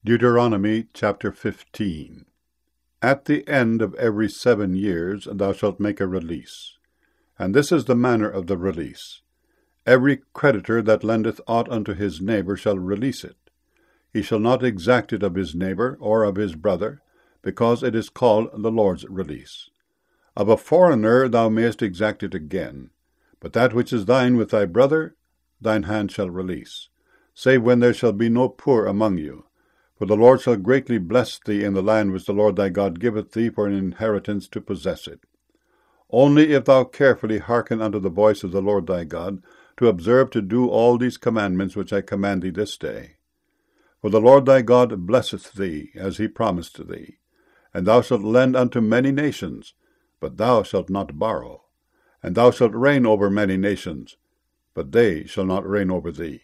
Deuteronomy chapter 15. At the end of every 7 years thou shalt make a release. And this is the manner of the release. Every creditor that lendeth aught unto his neighbor shall release it. He shall not exact it of his neighbor or of his brother, because it is called the Lord's release. Of a foreigner thou mayest exact it again, but that which is thine with thy brother, thine hand shall release, save when there shall be no poor among you. For the Lord shall greatly bless thee in the land which the Lord thy God giveth thee for an inheritance to possess it. Only if thou carefully hearken unto the voice of the Lord thy God, to observe to do all these commandments which I command thee this day. For the Lord thy God blesseth thee, as he promised thee. And thou shalt lend unto many nations, but thou shalt not borrow. And thou shalt reign over many nations, but they shall not reign over thee.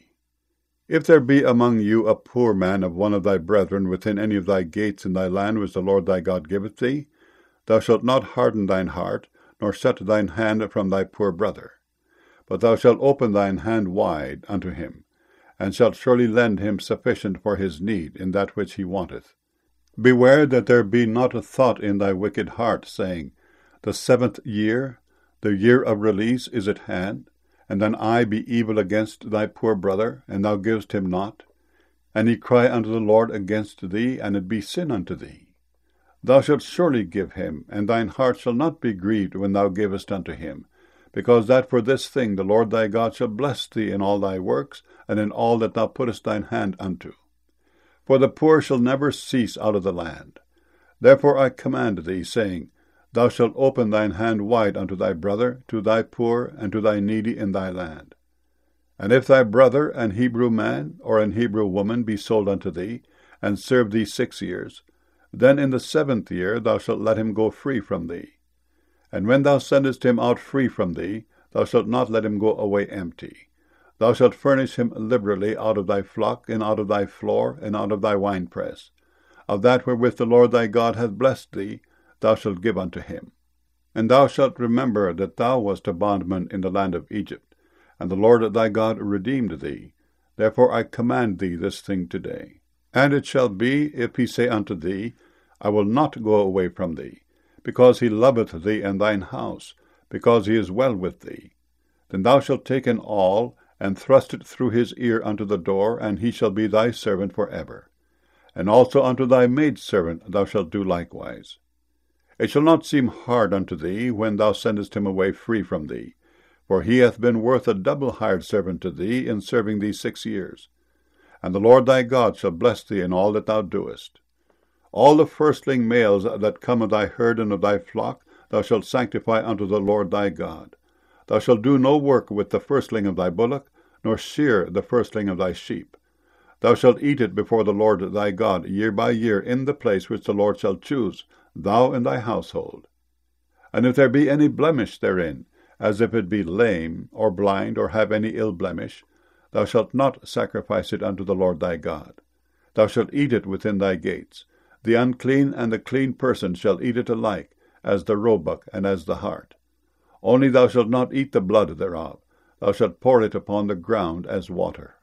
If there be among you a poor man of one of thy brethren within any of thy gates in thy land which the Lord thy God giveth thee, thou shalt not harden thine heart, nor set thine hand from thy poor brother. But thou shalt open thine hand wide unto him, and shalt surely lend him sufficient for his need in that which he wanteth. Beware that there be not a thought in thy wicked heart, saying, The 7th year, the year of release, is at hand, and thine eye be evil against thy poor brother, and thou givest him not, and he cry unto the Lord against thee, and it be sin unto thee. Thou shalt surely give him, and thine heart shall not be grieved when thou givest unto him, because that for this thing the Lord thy God shall bless thee in all thy works, and in all that thou puttest thine hand unto. For the poor shall never cease out of the land. Therefore I command thee, saying, Thou shalt open thine hand wide unto thy brother, to thy poor, and to thy needy in thy land. And if thy brother, an Hebrew man, or an Hebrew woman, be sold unto thee, and serve thee 6 years, then in the 7th year thou shalt let him go free from thee. And when thou sendest him out free from thee, thou shalt not let him go away empty. Thou shalt furnish him liberally out of thy flock, and out of thy floor, and out of thy winepress. Of that wherewith the Lord thy God hath blessed thee, thou shalt give unto him. And thou shalt remember that thou wast a bondman in the land of Egypt, and the Lord thy God redeemed thee. Therefore I command thee this thing today. And it shall be, if he say unto thee, I will not go away from thee, because he loveth thee and thine house, because he is well with thee, then thou shalt take an awl, and thrust it through his ear unto the door, and he shall be thy servant for ever. And also unto thy maidservant thou shalt do likewise. It shall not seem hard unto thee when thou sendest him away free from thee, for he hath been worth a double hired servant to thee in serving thee 6 years. And the Lord thy God shall bless thee in all that thou doest. All the firstling males that come of thy herd and of thy flock thou shalt sanctify unto the Lord thy God. Thou shalt do no work with the firstling of thy bullock, nor shear the firstling of thy sheep. Thou shalt eat it before the Lord thy God year by year in the place which the Lord shall choose, thou and thy household. And if there be any blemish therein, as if it be lame, or blind, or have any ill blemish, thou shalt not sacrifice it unto the Lord thy God. Thou shalt eat it within thy gates. The unclean and the clean person shall eat it alike, as the roebuck and as the hart. Only thou shalt not eat the blood thereof. Thou shalt pour it upon the ground as water.